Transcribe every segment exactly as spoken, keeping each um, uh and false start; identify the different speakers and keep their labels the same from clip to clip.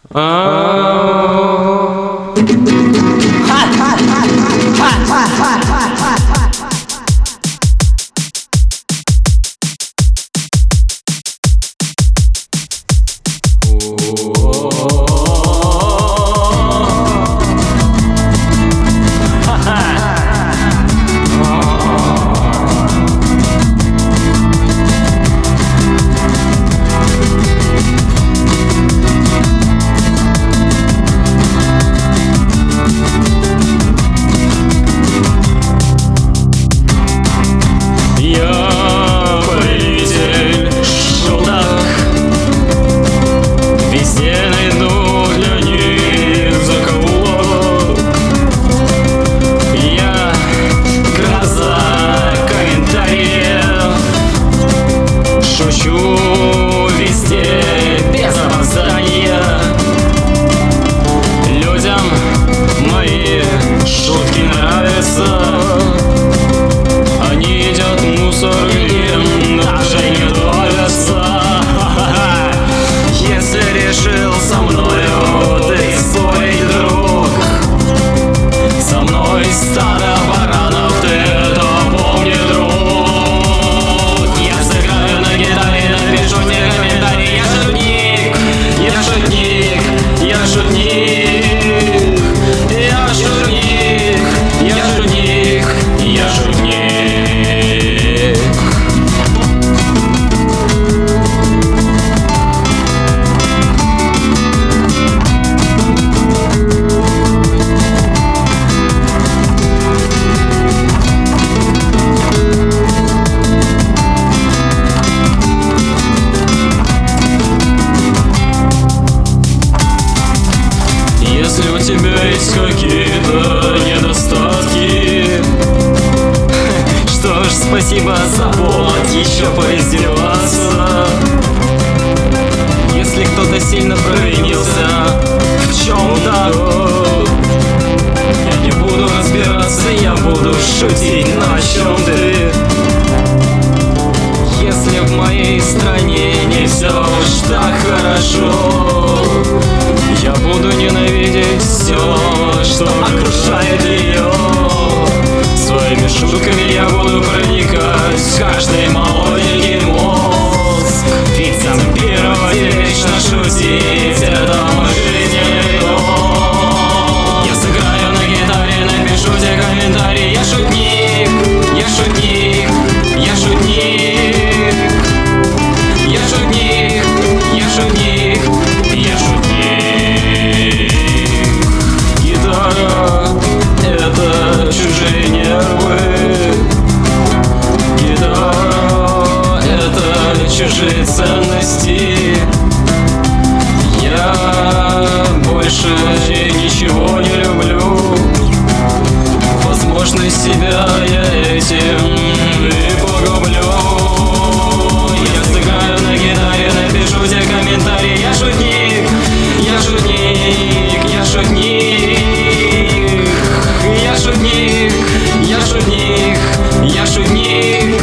Speaker 1: Если у тебя есть какие-то недостатки, что ж, спасибо за повод еще поиздеваться. Если кто-то сильно провинился в чем-то, я не буду разбираться, я буду шутить, на чем ты. Если в моей стране не все уж так хорошо, я буду ненавидеть все, что окружает ее. Своими шутками я буду проникать в каждый молоденький мозг. Ведь зомбировать и вечно шутить — это мой жизненный долг. Я сыграю на гитаре, напишу тебе комментарий. Я шутник, я шутник, я шутник. Я шутник, я шутник, я шутник. Гитара — это чужие нервы. Гитара — это чужие ценности. Я больше ничего не люблю. Возможно, себя я этим и погублю. Я сыграю на гитаре, напишу тебе комментарий. Я шутник, я шутник, я шутник. Я шутник, я шутник, я шутник.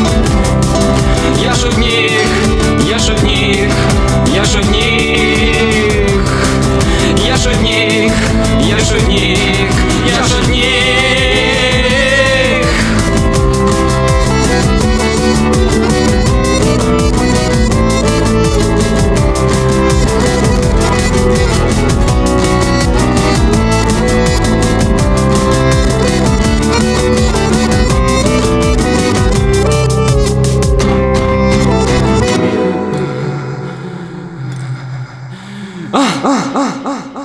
Speaker 1: Я шутник, я шутник, я шутник. Я шутник, я шутник, я шутник. Ah, ah, ah, ah.